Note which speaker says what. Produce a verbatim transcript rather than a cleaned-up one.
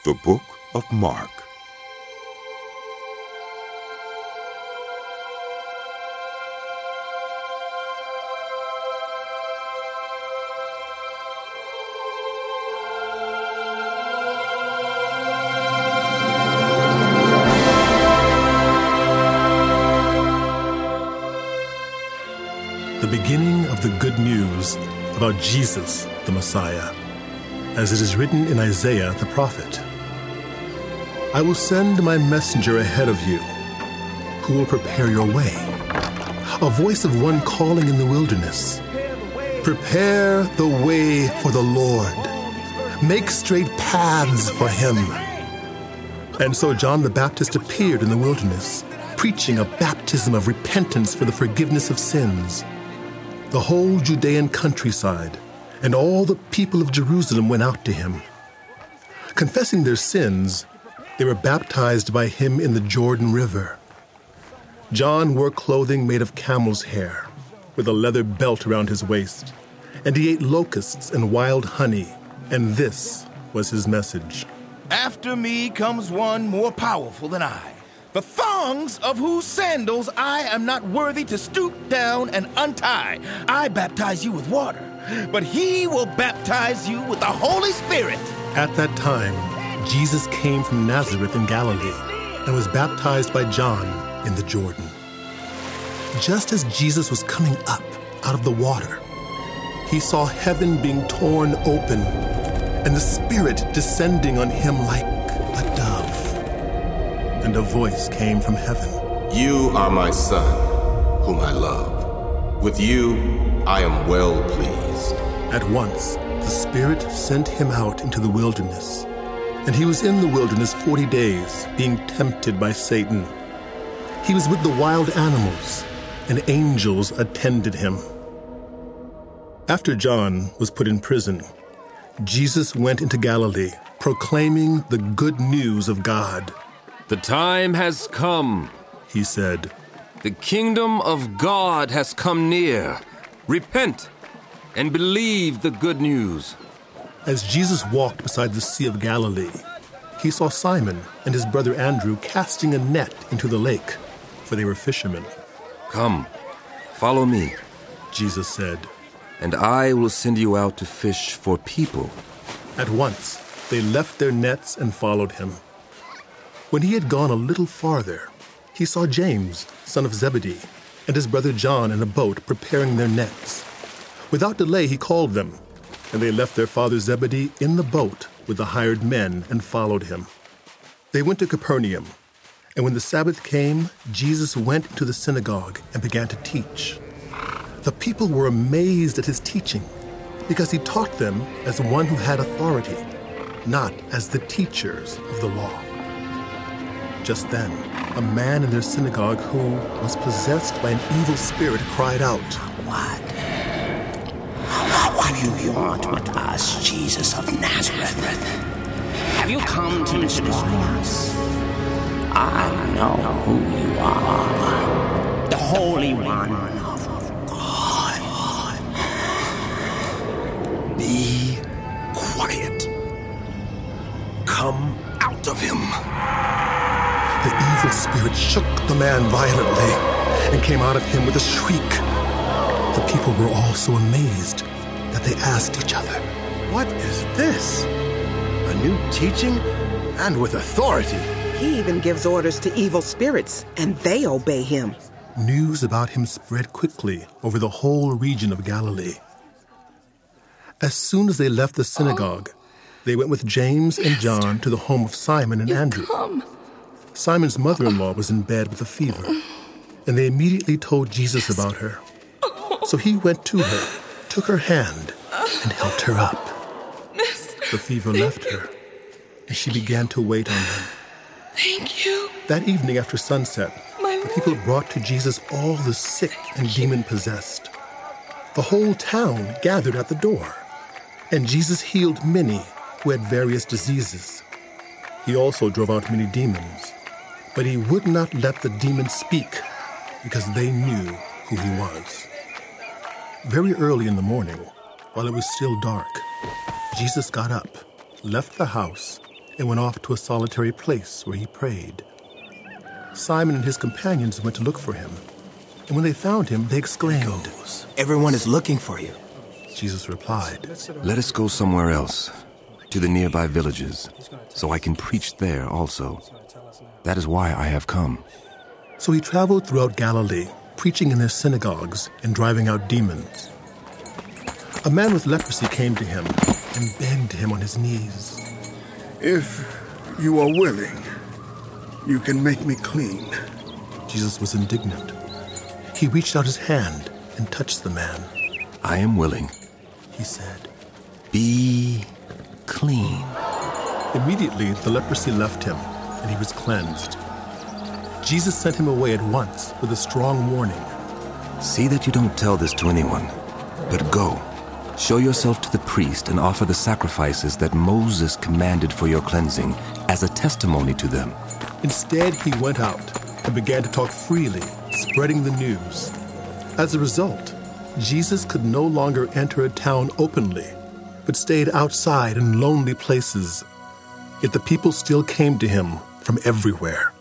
Speaker 1: The Book of Mark.
Speaker 2: The beginning of the good news about Jesus, the Messiah, as it is written in Isaiah the prophet. I will send my messenger ahead of you, who will prepare your way. A voice of one calling in the wilderness. Prepare the way for the Lord. Make straight paths for him. And so John the Baptist appeared in the wilderness, preaching a baptism of repentance for the forgiveness of sins. The whole Judean countryside and all the people of Jerusalem went out to him. Confessing their sins, they were baptized by him in the Jordan River. John wore clothing made of camel's hair, with a leather belt around his waist, and he ate locusts and wild honey, and this was his message.
Speaker 3: After me comes one more powerful than I, the thongs of whose sandals I am not worthy to stoop down and untie. I baptize you with water, but he will baptize you with the Holy Spirit.
Speaker 2: At that time, Jesus came from Nazareth in Galilee and was baptized by John in the Jordan. Just as Jesus was coming up out of the water, he saw heaven being torn open and the Spirit descending on him like a dove. And a voice came from heaven.
Speaker 4: You are my Son, whom I love. With you I am well pleased.
Speaker 2: At once, the Spirit sent him out into the wilderness. And he was in the wilderness forty days, being tempted by Satan. He was with the wild animals, and angels attended him. After John was put in prison, Jesus went into Galilee, proclaiming the good news of God.
Speaker 5: The time has come,
Speaker 2: he said.
Speaker 5: The kingdom of God has come near. Repent and believe the good news.
Speaker 2: As Jesus walked beside the Sea of Galilee, he saw Simon and his brother Andrew casting a net into the lake, for they were fishermen.
Speaker 5: Come, follow me,
Speaker 2: Jesus said,
Speaker 5: and I will send you out to fish for people.
Speaker 2: At once, they left their nets and followed him. When he had gone a little farther, he saw James, son of Zebedee, and his brother John in a boat preparing their nets. Without delay, he called them, and they left their father Zebedee in the boat with the hired men and followed him. They went to Capernaum, and when the Sabbath came, Jesus went into the synagogue and began to teach. The people were amazed at his teaching, because he taught them as one who had authority, not as the teachers of the law. Just then, a man in their synagogue who was possessed by an evil spirit cried out,
Speaker 6: What? What do you want with us, Jesus of Nazareth? Have you come to destroy us? I know who you are, the Holy One of God.
Speaker 7: Be quiet. Come out of him.
Speaker 2: The evil spirit shook the man violently and came out of him with a shriek. The people were all so amazed that they asked each other,
Speaker 7: What is this? A new teaching and with authority.
Speaker 8: He even gives orders to evil spirits, and they obey him.
Speaker 2: News about him spread quickly over the whole region of Galilee. As soon as they left the synagogue, they went with James and John to the home of Simon and Andrew.
Speaker 9: Come.
Speaker 2: Simon's mother-in-law was in bed with a fever, and they immediately told Jesus about her. So he went to her, took her hand, and helped her up. The fever left her, and she began to wait on them.
Speaker 9: Thank you.
Speaker 2: That evening after sunset, the people brought to Jesus all the sick and demon-possessed. The whole town gathered at the door, and Jesus healed many who had various diseases. He also drove out many demons, but he would not let the demons speak because they knew who he was. Very early in the morning, while it was still dark, Jesus got up, left the house, and went off to a solitary place where he prayed. Simon and his companions went to look for him, and when they found him, they exclaimed,
Speaker 7: Everyone is looking for you.
Speaker 2: Jesus replied,
Speaker 5: Let us go somewhere else, to the nearby villages, so I can preach there also. That is why I have come.
Speaker 2: So he traveled throughout Galilee, preaching in their synagogues and driving out demons. A man with leprosy came to him and begged him on his knees.
Speaker 1: If you are willing, you can make me clean.
Speaker 2: Jesus was indignant. He reached out his hand and touched the man.
Speaker 5: I am willing,
Speaker 2: he said.
Speaker 5: Be clean.
Speaker 2: Immediately, the leprosy left him, and he was cleansed. Jesus sent him away at once with a strong warning.
Speaker 5: See that you don't tell this to anyone, but go. Show yourself to the priest and offer the sacrifices that Moses commanded for your cleansing as a testimony to them.
Speaker 2: Instead, he went out and began to talk freely, spreading the news. As a result, Jesus could no longer enter a town openly, but stayed outside in lonely places. Yet the people still came to him from everywhere.